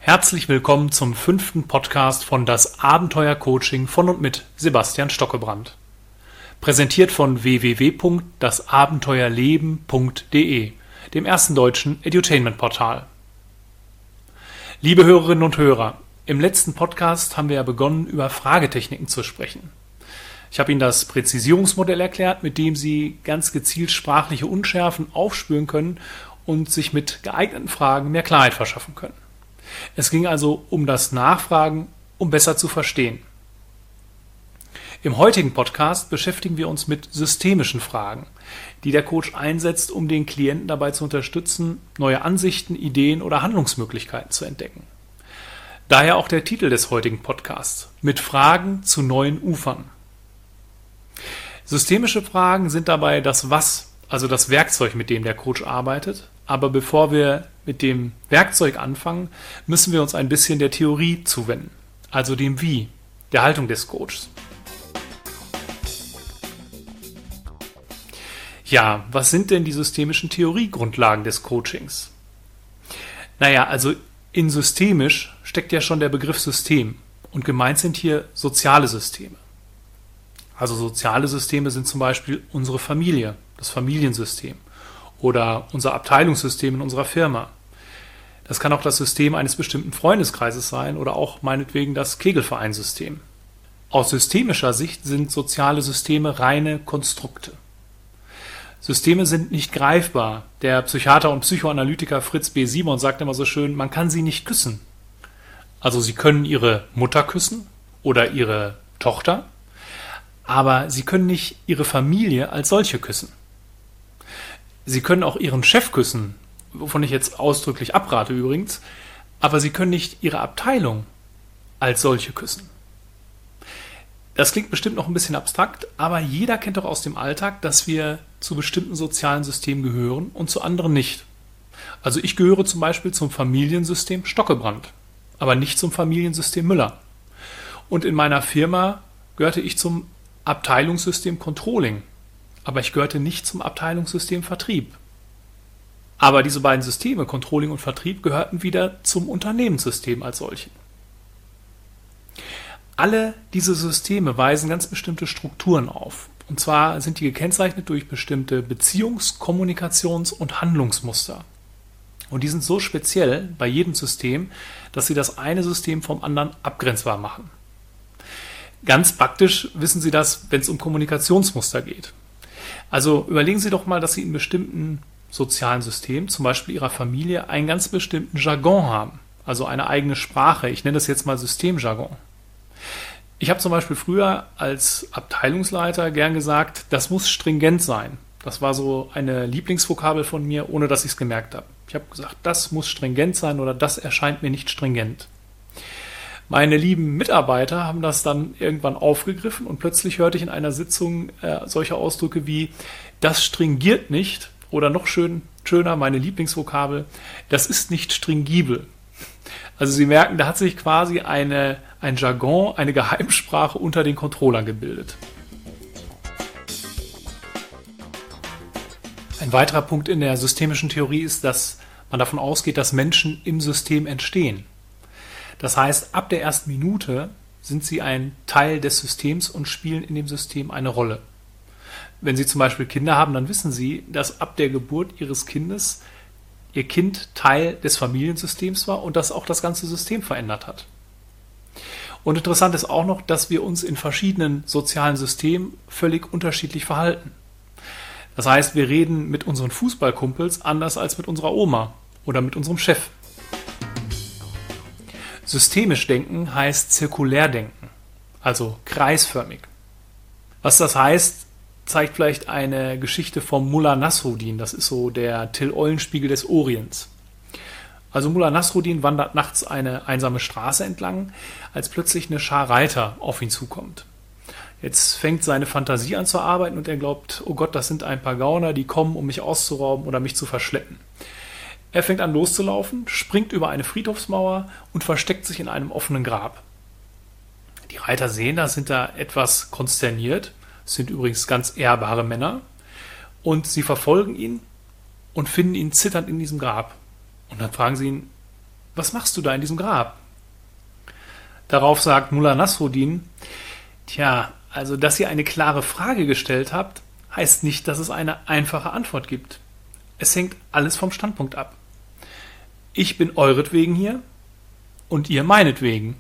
Herzlich willkommen zum 5. Podcast von Das Abenteuer-Coaching von und mit Sebastian Stockebrand. Präsentiert von www.dasabenteuerleben.de, dem ersten deutschen Edutainment-Portal. Liebe Hörerinnen und Hörer, im letzten Podcast haben wir ja begonnen, über Fragetechniken zu sprechen. Ich habe Ihnen das Präzisierungsmodell erklärt, mit dem Sie ganz gezielt sprachliche Unschärfen aufspüren können und sich mit geeigneten Fragen mehr Klarheit verschaffen können. Es ging also um das Nachfragen, um besser zu verstehen. Im heutigen Podcast beschäftigen wir uns mit systemischen Fragen, die der Coach einsetzt, um den Klienten dabei zu unterstützen, neue Ansichten, Ideen oder Handlungsmöglichkeiten zu entdecken. Daher auch der Titel des heutigen Podcasts: Mit Fragen zu neuen Ufern. Systemische Fragen sind dabei das Was, also das Werkzeug, mit dem der Coach arbeitet. Aber bevor wir mit dem Werkzeug anfangen, müssen wir uns ein bisschen der Theorie zuwenden, also dem Wie, der Haltung des Coaches. Ja, was sind denn die systemischen Theoriegrundlagen des Coachings? Naja, also in systemisch steckt ja schon der Begriff System und gemeint sind hier soziale Systeme. Also soziale Systeme sind zum Beispiel unsere Familie, das Familiensystem oder unser Abteilungssystem in unserer Firma. Das kann auch das System eines bestimmten Freundeskreises sein oder auch meinetwegen das Kegelvereinssystem. Aus systemischer Sicht sind soziale Systeme reine Konstrukte. Systeme sind nicht greifbar. Der Psychiater und Psychoanalytiker Fritz B. Simon sagt immer so schön, man kann sie nicht küssen. Also Sie können Ihre Mutter küssen oder Ihre Tochter, aber Sie können nicht Ihre Familie als solche küssen. Sie können auch Ihren Chef küssen, wovon ich jetzt ausdrücklich abrate übrigens, aber Sie können nicht Ihre Abteilung als solche küssen. Das klingt bestimmt noch ein bisschen abstrakt, aber jeder kennt doch aus dem Alltag, dass wir zu bestimmten sozialen Systemen gehören und zu anderen nicht. Also ich gehöre zum Beispiel zum Familiensystem Stockebrand, aber nicht zum Familiensystem Müller. Und in meiner Firma gehörte ich zum Abteilungssystem Controlling, aber ich gehörte nicht zum Abteilungssystem Vertrieb. Aber diese beiden Systeme, Controlling und Vertrieb, gehörten wieder zum Unternehmenssystem als solchen. Alle diese Systeme weisen ganz bestimmte Strukturen auf. Und zwar sind die gekennzeichnet durch bestimmte Beziehungs-, Kommunikations- und Handlungsmuster. Und die sind so speziell bei jedem System, dass sie das eine System vom anderen abgrenzbar machen. Ganz praktisch wissen Sie das, wenn es um Kommunikationsmuster geht. Also überlegen Sie doch mal, dass Sie in bestimmten sozialen Systemen, zum Beispiel Ihrer Familie, einen ganz bestimmten Jargon haben, also eine eigene Sprache. Ich nenne das jetzt mal Systemjargon. Ich habe zum Beispiel früher als Abteilungsleiter gern gesagt, das muss stringent sein. Das war so eine Lieblingsvokabel von mir, ohne dass ich es gemerkt habe. Ich habe gesagt, das muss stringent sein oder das erscheint mir nicht stringent. Meine lieben Mitarbeiter haben das dann irgendwann aufgegriffen und plötzlich hörte ich in einer Sitzung solche Ausdrücke wie das stringiert nicht oder noch schöner, meine Lieblingsvokabel, das ist nicht stringibel. Also Sie merken, da hat sich quasi ein Jargon, eine Geheimsprache unter den Controllern gebildet. Ein weiterer Punkt in der systemischen Theorie ist, dass man davon ausgeht, dass Menschen im System entstehen. Das heißt, ab der ersten Minute sind sie ein Teil des Systems und spielen in dem System eine Rolle. Wenn Sie zum Beispiel Kinder haben, dann wissen Sie, dass ab der Geburt Ihres Kindes Ihr Kind Teil des Familiensystems war und dass auch das ganze System verändert hat. Und interessant ist auch noch, dass wir uns in verschiedenen sozialen Systemen völlig unterschiedlich verhalten. Das heißt, wir reden mit unseren Fußballkumpels anders als mit unserer Oma oder mit unserem Chef. Systemisch denken heißt zirkulär denken, also kreisförmig. Was das heißt, zeigt vielleicht eine Geschichte vom Mullah Nasruddin. Das ist so der Till-Eulenspiegel des Orients. Also Mullah Nasruddin wandert nachts eine einsame Straße entlang, als plötzlich eine Schar Reiter auf ihn zukommt. Jetzt fängt seine Fantasie an zu arbeiten und er glaubt, oh Gott, das sind ein paar Gauner, die kommen, um mich auszurauben oder mich zu verschleppen. Er fängt an loszulaufen, springt über eine Friedhofsmauer und versteckt sich in einem offenen Grab. Die Reiter sehen das, sind da etwas konsterniert, sind übrigens ganz ehrbare Männer, und sie verfolgen ihn und finden ihn zitternd in diesem Grab. Und dann fragen sie ihn, was machst du da in diesem Grab? Darauf sagt Mullah Nasruddin, tja, also dass ihr eine klare Frage gestellt habt, heißt nicht, dass es eine einfache Antwort gibt. Es hängt alles vom Standpunkt ab. Ich bin euretwegen hier und ihr meinetwegen.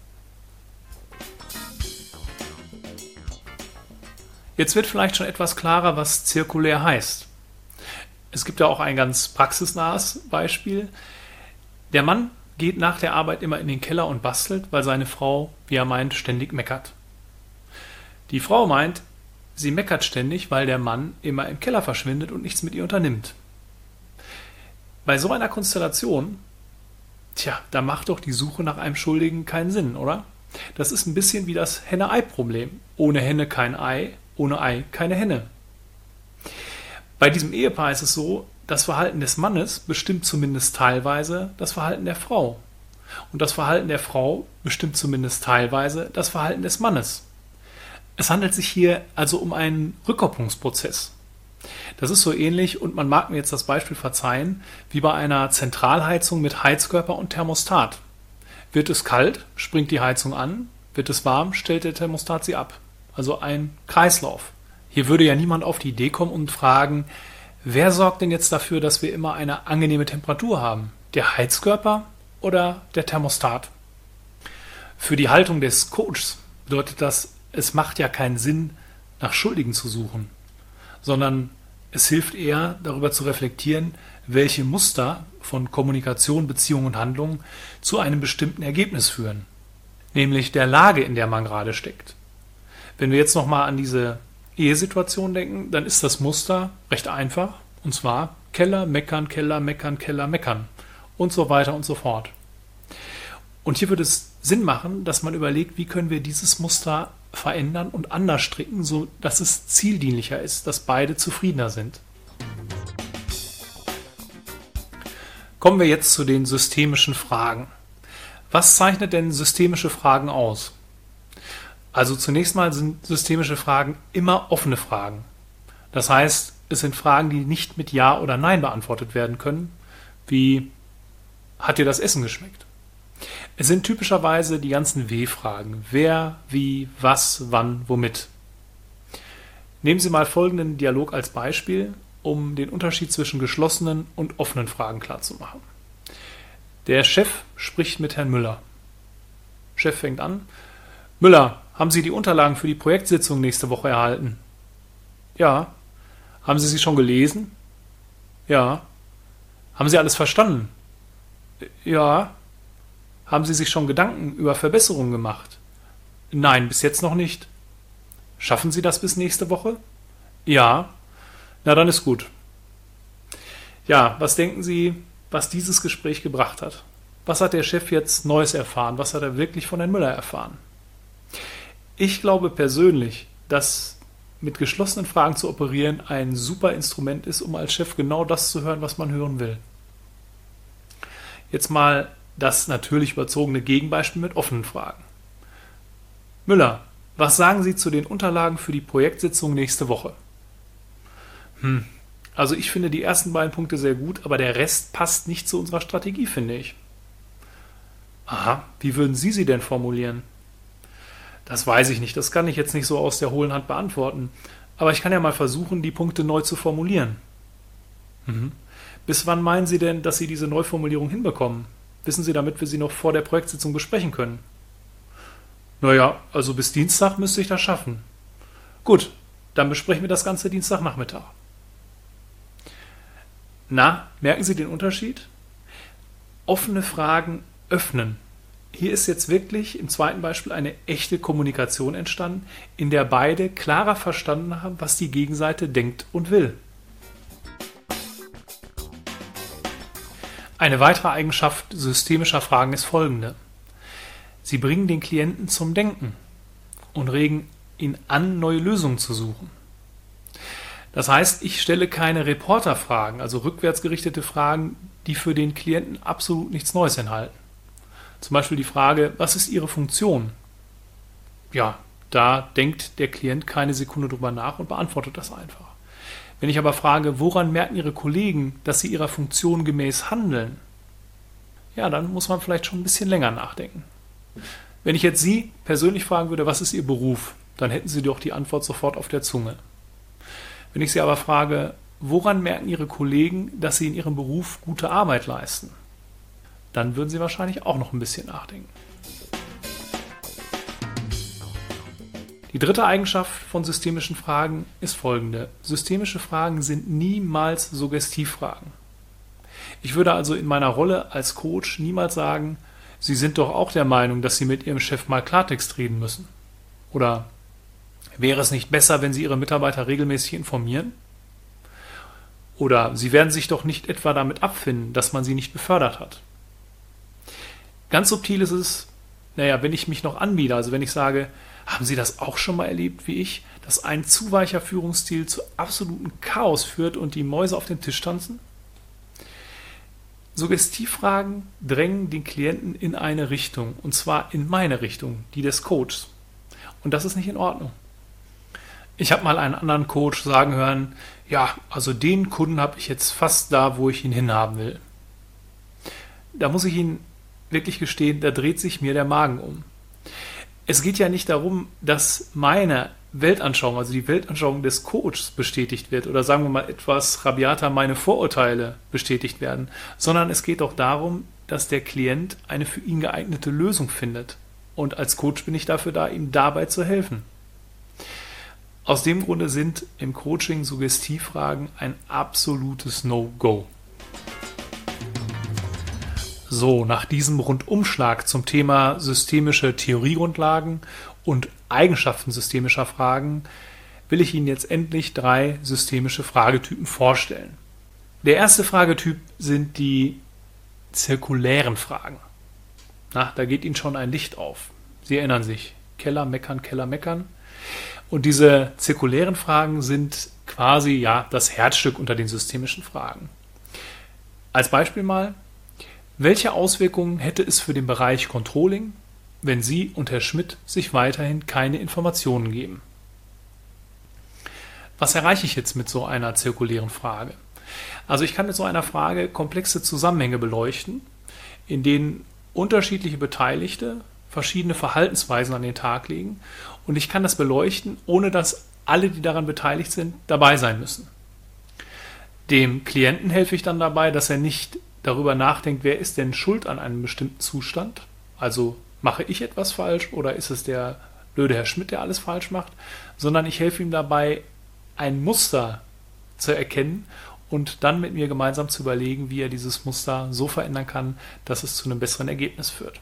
Jetzt wird vielleicht schon etwas klarer, was zirkulär heißt. Es gibt ja auch ein ganz praxisnahes Beispiel. Der Mann geht nach der Arbeit immer in den Keller und bastelt, weil seine Frau, wie er meint, ständig meckert. Die Frau meint, sie meckert ständig, weil der Mann immer im Keller verschwindet und nichts mit ihr unternimmt. Bei so einer Konstellation, da macht doch die Suche nach einem Schuldigen keinen Sinn, oder? Das ist ein bisschen wie das Henne-Ei-Problem. Ohne Henne kein Ei, ohne Ei keine Henne. Bei diesem Ehepaar ist es so, das Verhalten des Mannes bestimmt zumindest teilweise das Verhalten der Frau. Und das Verhalten der Frau bestimmt zumindest teilweise das Verhalten des Mannes. Es handelt sich hier also um einen Rückkopplungsprozess. Das ist so ähnlich, und man mag mir jetzt das Beispiel verzeihen, wie bei einer Zentralheizung mit Heizkörper und Thermostat. Wird es kalt, springt die Heizung an, wird es warm, stellt der Thermostat sie ab. Also ein Kreislauf. Hier würde ja niemand auf die Idee kommen und fragen, wer sorgt denn jetzt dafür, dass wir immer eine angenehme Temperatur haben? Der Heizkörper oder der Thermostat? Für die Haltung des Coaches bedeutet das, es macht ja keinen Sinn, nach Schuldigen zu suchen, sondern es hilft eher, darüber zu reflektieren, welche Muster von Kommunikation, Beziehung und Handlung zu einem bestimmten Ergebnis führen, nämlich der Lage, in der man gerade steckt. Wenn wir jetzt nochmal an diese Ehesituation denken, dann ist das Muster recht einfach, und zwar Keller, meckern, Keller, meckern, Keller, meckern und so weiter und so fort. Und hier würde es Sinn machen, dass man überlegt, wie können wir dieses Muster verändern und anders stricken, so dass es zieldienlicher ist, dass beide zufriedener sind. Kommen wir jetzt zu den systemischen Fragen. Was zeichnet denn systemische Fragen aus? Also zunächst mal sind systemische Fragen immer offene Fragen. Das heißt, es sind Fragen, die nicht mit Ja oder Nein beantwortet werden können, wie hat dir das Essen geschmeckt? Es sind typischerweise die ganzen W-Fragen. Wer, wie, was, wann, womit. Nehmen Sie mal folgenden Dialog als Beispiel, um den Unterschied zwischen geschlossenen und offenen Fragen klarzumachen. Der Chef spricht mit Herrn Müller. Chef fängt an. Müller, haben Sie die Unterlagen für die Projektsitzung nächste Woche erhalten? Ja. Haben Sie sie schon gelesen? Ja. Haben Sie alles verstanden? Ja. Haben Sie sich schon Gedanken über Verbesserungen gemacht? Nein, bis jetzt noch nicht. Schaffen Sie das bis nächste Woche? Ja. Na, dann ist gut. Ja, was denken Sie, was dieses Gespräch gebracht hat? Was hat der Chef jetzt Neues erfahren? Was hat er wirklich von Herrn Müller erfahren? Ich glaube persönlich, dass mit geschlossenen Fragen zu operieren ein super Instrument ist, um als Chef genau das zu hören, was man hören will. Jetzt mal das natürlich überzogene Gegenbeispiel mit offenen Fragen. Müller, was sagen Sie zu den Unterlagen für die Projektsitzung nächste Woche? Also ich finde die ersten beiden Punkte sehr gut, aber der Rest passt nicht zu unserer Strategie, finde ich. Aha, wie würden Sie sie denn formulieren? Das weiß ich nicht, das kann ich jetzt nicht so aus der hohlen Hand beantworten. Aber ich kann ja mal versuchen, die Punkte neu zu formulieren. Bis wann meinen Sie denn, dass Sie diese Neuformulierung hinbekommen? Wissen Sie, damit wir sie noch vor der Projektsitzung besprechen können? Naja, also bis Dienstag müsste ich das schaffen. Gut, dann besprechen wir das Ganze Dienstagnachmittag. Na, merken Sie den Unterschied? Offene Fragen öffnen. Hier ist jetzt wirklich im zweiten Beispiel eine echte Kommunikation entstanden, in der beide klarer verstanden haben, was die Gegenseite denkt und will. Eine weitere Eigenschaft systemischer Fragen ist folgende. Sie bringen den Klienten zum Denken und regen ihn an, neue Lösungen zu suchen. Das heißt, ich stelle keine Reporterfragen, also rückwärtsgerichtete Fragen, die für den Klienten absolut nichts Neues enthalten. Zum Beispiel die Frage, was ist Ihre Funktion? Ja, da denkt der Klient keine Sekunde drüber nach und beantwortet das einfach. Wenn ich aber frage, woran merken Ihre Kollegen, dass Sie Ihrer Funktion gemäß handeln? ja, dann muss man vielleicht schon ein bisschen länger nachdenken. Wenn ich jetzt Sie persönlich fragen würde, was ist Ihr Beruf, dann hätten Sie doch die Antwort sofort auf der Zunge. Wenn ich Sie aber frage, woran merken Ihre Kollegen, dass Sie in Ihrem Beruf gute Arbeit leisten, dann würden Sie wahrscheinlich auch noch ein bisschen nachdenken. Die dritte Eigenschaft von systemischen Fragen ist folgende. Systemische Fragen sind niemals Suggestivfragen. Ich würde also in meiner Rolle als Coach niemals sagen, Sie sind doch auch der Meinung, dass Sie mit Ihrem Chef mal Klartext reden müssen. Oder wäre es nicht besser, wenn Sie Ihre Mitarbeiter regelmäßig informieren? Oder Sie werden sich doch nicht etwa damit abfinden, dass man Sie nicht befördert hat. Ganz subtil ist es, wenn ich mich noch anbiete, also wenn ich sage, haben Sie das auch schon mal erlebt wie ich, dass ein zu weicher Führungsstil zu absolutem Chaos führt und die Mäuse auf dem Tisch tanzen? Suggestivfragen drängen den Klienten in eine Richtung, und zwar in meine Richtung, die des Coaches. Und das ist nicht in Ordnung. Ich habe mal einen anderen Coach sagen hören, ja, also den Kunden habe ich jetzt fast da, wo ich ihn hinhaben will. Da muss ich Ihnen wirklich gestehen, da dreht sich mir der Magen um. Es geht ja nicht darum, dass meine Weltanschauung, also die Weltanschauung des Coaches bestätigt wird oder sagen wir mal etwas rabiater meine Vorurteile bestätigt werden, sondern es geht doch darum, dass der Klient eine für ihn geeignete Lösung findet. Und als Coach bin ich dafür da, ihm dabei zu helfen. Aus dem Grunde sind im Coaching Suggestivfragen ein absolutes No-Go. So, nach diesem Rundumschlag zum Thema systemische Theoriegrundlagen und Eigenschaften systemischer Fragen will ich Ihnen jetzt endlich 3 systemische Fragetypen vorstellen. Der erste Fragetyp sind die zirkulären Fragen. Da geht Ihnen schon ein Licht auf. Sie erinnern sich, Keller meckern, Keller meckern. Und diese zirkulären Fragen sind quasi das Herzstück unter den systemischen Fragen. Als Beispiel mal, welche Auswirkungen hätte es für den Bereich Controlling, wenn Sie und Herr Schmidt sich weiterhin keine Informationen geben? Was erreiche ich jetzt mit so einer zirkulären Frage? Also ich kann mit so einer Frage komplexe Zusammenhänge beleuchten, in denen unterschiedliche Beteiligte verschiedene Verhaltensweisen an den Tag legen, und ich kann das beleuchten, ohne dass alle, die daran beteiligt sind, dabei sein müssen. Dem Klienten helfe ich dann dabei, dass er nicht darüber nachdenkt, wer ist denn schuld an einem bestimmten Zustand, also mache ich etwas falsch oder ist es der blöde Herr Schmidt, der alles falsch macht, sondern ich helfe ihm dabei, ein Muster zu erkennen und dann mit mir gemeinsam zu überlegen, wie er dieses Muster so verändern kann, dass es zu einem besseren Ergebnis führt.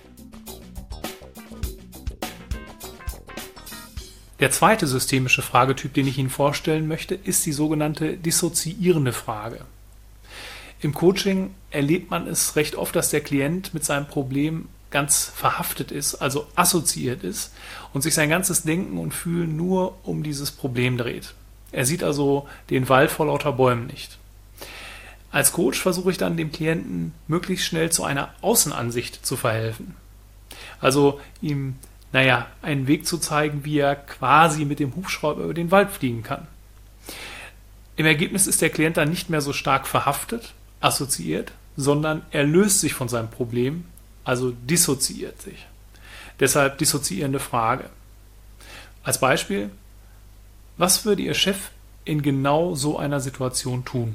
Der zweite systemische Fragetyp, den ich Ihnen vorstellen möchte, ist die sogenannte dissoziierende Frage. Im Coaching erlebt man es recht oft, dass der Klient mit seinem Problem ganz verhaftet ist, also assoziiert ist und sich sein ganzes Denken und Fühlen nur um dieses Problem dreht. Er sieht also den Wald vor lauter Bäumen nicht. Als Coach versuche ich dann dem Klienten möglichst schnell zu einer Außenansicht zu verhelfen. Also ihm einen Weg zu zeigen, wie er quasi mit dem Hubschrauber über den Wald fliegen kann. Im Ergebnis ist der Klient dann nicht mehr so stark verhaftet, assoziiert, sondern er löst sich von seinem Problem, also dissoziiert sich. Deshalb dissoziierende Frage. Als Beispiel, was würde Ihr Chef in genau so einer Situation tun?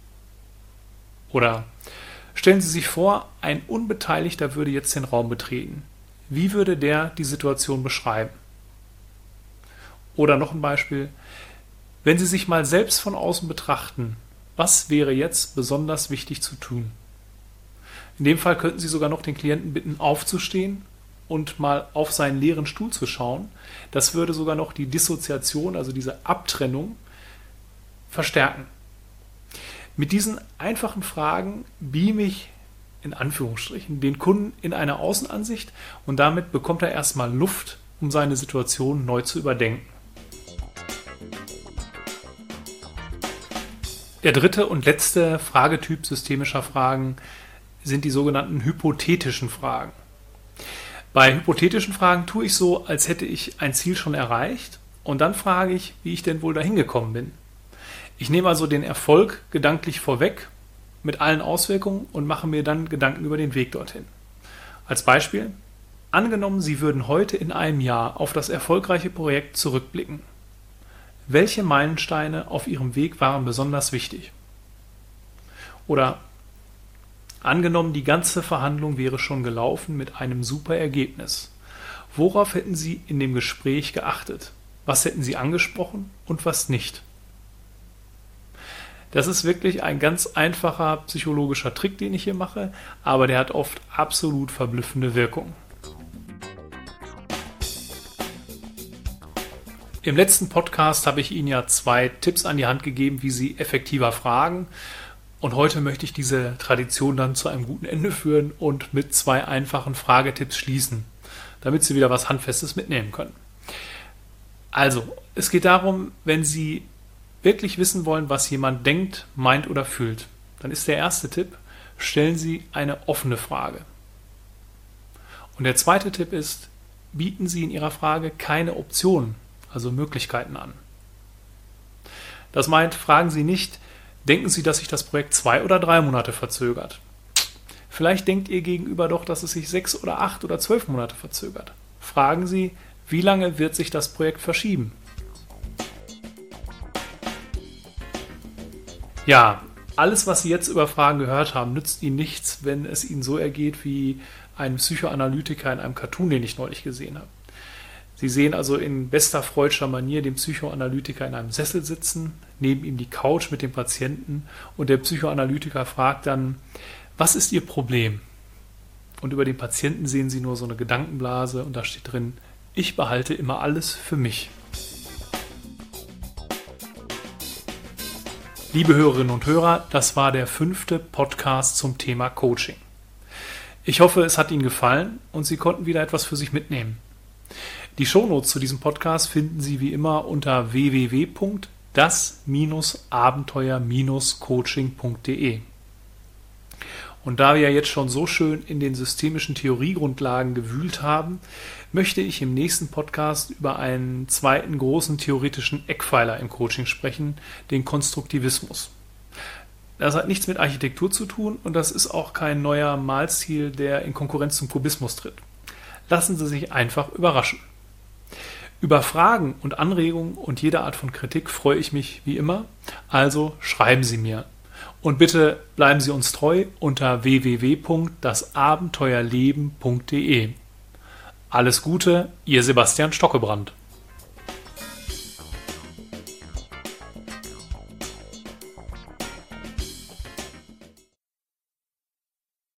Oder stellen Sie sich vor, ein Unbeteiligter würde jetzt den Raum betreten. Wie würde der die Situation beschreiben? Oder noch ein Beispiel, wenn Sie sich mal selbst von außen betrachten, was wäre jetzt besonders wichtig zu tun? In dem Fall könnten Sie sogar noch den Klienten bitten, aufzustehen und mal auf seinen leeren Stuhl zu schauen. Das würde sogar noch die Dissoziation, also diese Abtrennung, verstärken. Mit diesen einfachen Fragen beame ich in Anführungsstrichen den Kunden in eine Außenansicht und damit bekommt er erstmal Luft, um seine Situation neu zu überdenken. Der dritte und letzte Fragetyp systemischer Fragen sind die sogenannten hypothetischen Fragen. Bei hypothetischen Fragen tue ich so, als hätte ich ein Ziel schon erreicht und dann frage ich, wie ich denn wohl dahin gekommen bin. Ich nehme also den Erfolg gedanklich vorweg mit allen Auswirkungen und mache mir dann Gedanken über den Weg dorthin. Als Beispiel: Angenommen, Sie würden heute in einem Jahr auf das erfolgreiche Projekt zurückblicken. Welche Meilensteine auf Ihrem Weg waren besonders wichtig? Oder angenommen, die ganze Verhandlung wäre schon gelaufen mit einem super Ergebnis. Worauf hätten Sie in dem Gespräch geachtet? Was hätten Sie angesprochen und was nicht? Das ist wirklich ein ganz einfacher psychologischer Trick, den ich hier mache, aber der hat oft absolut verblüffende Wirkung. Im letzten Podcast habe ich Ihnen ja 2 Tipps an die Hand gegeben, wie Sie effektiver fragen. Und heute möchte ich diese Tradition dann zu einem guten Ende führen und mit 2 einfachen Fragetipps schließen, damit Sie wieder was Handfestes mitnehmen können. Also, es geht darum, wenn Sie wirklich wissen wollen, was jemand denkt, meint oder fühlt, dann ist der erste Tipp: Stellen Sie eine offene Frage. Und der zweite Tipp ist: Bieten Sie in Ihrer Frage keine Optionen, also Möglichkeiten an. Das meint, fragen Sie nicht: Denken Sie, dass sich das Projekt 2 oder 3 Monate verzögert? Vielleicht denkt Ihr Gegenüber doch, dass es sich 6 oder 8 oder 12 Monate verzögert. Fragen Sie: Wie lange wird sich das Projekt verschieben? Ja, alles, was Sie jetzt über Fragen gehört haben, nützt Ihnen nichts, wenn es Ihnen so ergeht wie ein Psychoanalytiker in einem Cartoon, den ich neulich gesehen habe. Sie sehen also in bester freudscher Manier den Psychoanalytiker in einem Sessel sitzen, neben ihm die Couch mit dem Patienten und der Psychoanalytiker fragt dann: Was ist Ihr Problem? Und über den Patienten sehen Sie nur so eine Gedankenblase und da steht drin: Ich behalte immer alles für mich. Liebe Hörerinnen und Hörer, das war der 5. Podcast zum Thema Coaching. Ich hoffe, es hat Ihnen gefallen und Sie konnten wieder etwas für sich mitnehmen. Die Shownotes zu diesem Podcast finden Sie wie immer unter www.das-abenteuer-coaching.de. Und da wir ja jetzt schon so schön in den systemischen Theoriegrundlagen gewühlt haben, möchte ich im nächsten Podcast über einen zweiten großen theoretischen Eckpfeiler im Coaching sprechen, den Konstruktivismus. Das hat nichts mit Architektur zu tun und das ist auch kein neuer Malstil, der in Konkurrenz zum Kubismus tritt. Lassen Sie sich einfach überraschen. Über Fragen und Anregungen und jede Art von Kritik freue ich mich wie immer, also schreiben Sie mir. Und bitte bleiben Sie uns treu unter www.dasabenteuerleben.de. Alles Gute, Ihr Sebastian Stockebrand.